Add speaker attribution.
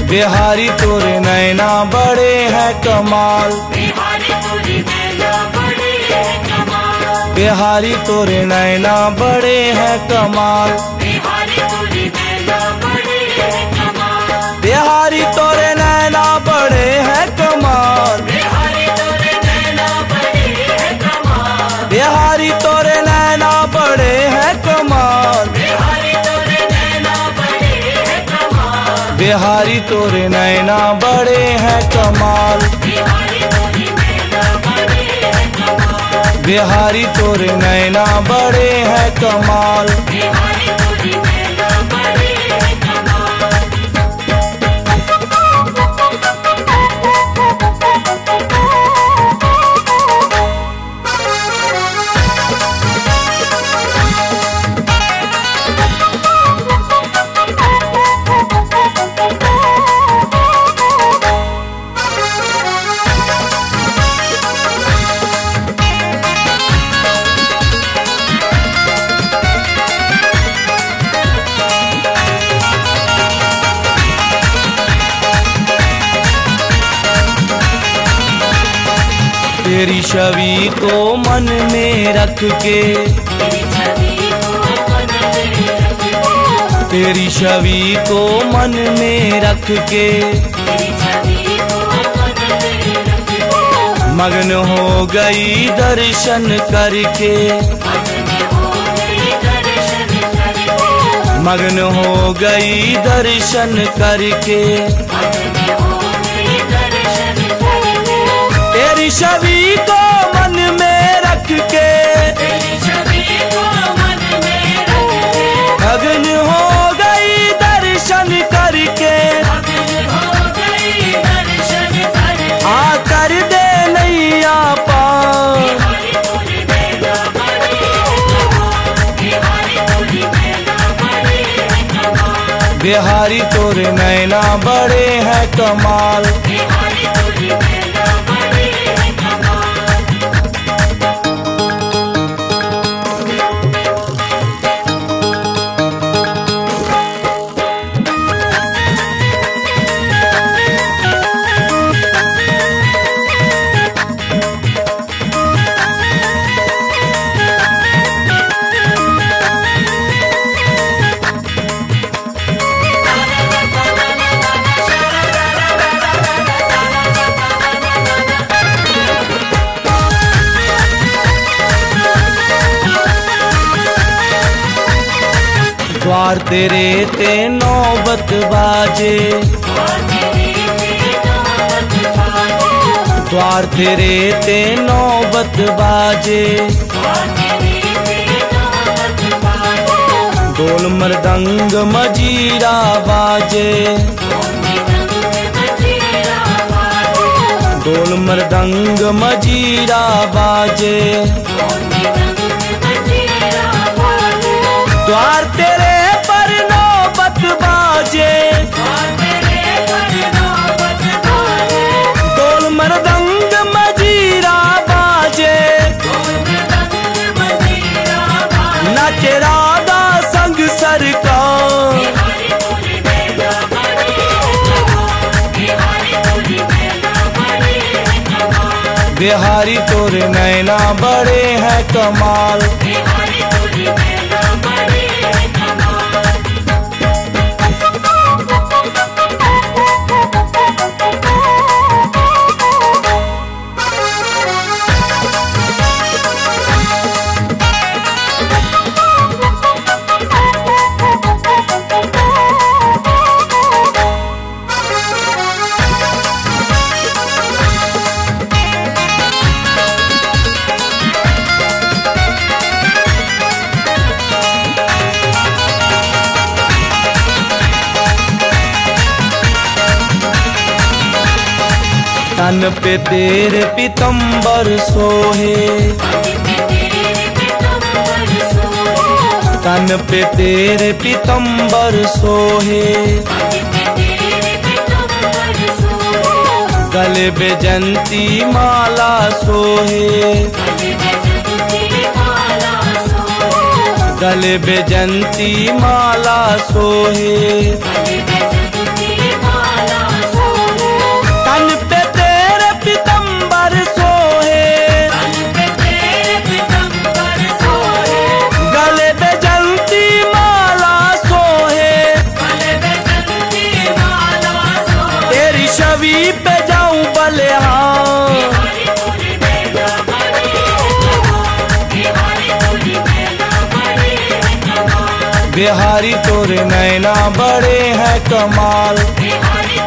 Speaker 1: बिहारी तोरे नैना बड़े हैं कमाल, बिहारी तोरे नैना बड़े हैं कमाल, बिहारी तोरे नैना बड़े हैं कमाल, बिहारी तोरे नैना बड़े हैं कमाल, बिहारी तोरे नैना बड़े हैं कमाल, बिहारी तोरे नैना बड़े हैं कमाल। तेरी छवि को मन में रख के, तेरी छवि को मन में रख के, मगन हो गई दर्शन करके, मगन हो गई दर्शन करके, तेरी छवि को मन में रख के, मगन हो गई दर्शन करके, आकर दे नैया पार, बिहारी तोरे नैना बड़े हैं कमाल, द्वार तेरे ते नौबत बाजे, द्वार तेरे ते नौबत बाजे, ढोल मृदंग मजीरा बाजे, ढोल मृदंग मजीरा बाजे, द्वार तेरे पर नौबत बाजे, ढोल मृदंग मजीरा बाजे, नाचे राधा संग सरकार, बिहारी तोरे नैना बड़े हैं कमाल, तन पे तेरे पीतम्बर सोहे, तन पे तेरे पीतम्बर सोहे, गले बेजंती माला सोहे, गले बेजंती माला सोहे, बिहारी तोरे नैना बड़े हैं कमाल।